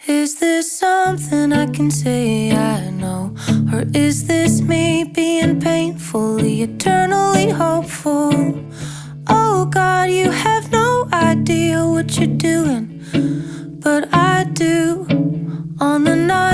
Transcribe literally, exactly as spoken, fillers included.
Is this something I can say I know? Or is this me being painfully, eternally hopeful? Oh God, you have no idea what you're doing, but I do. On the night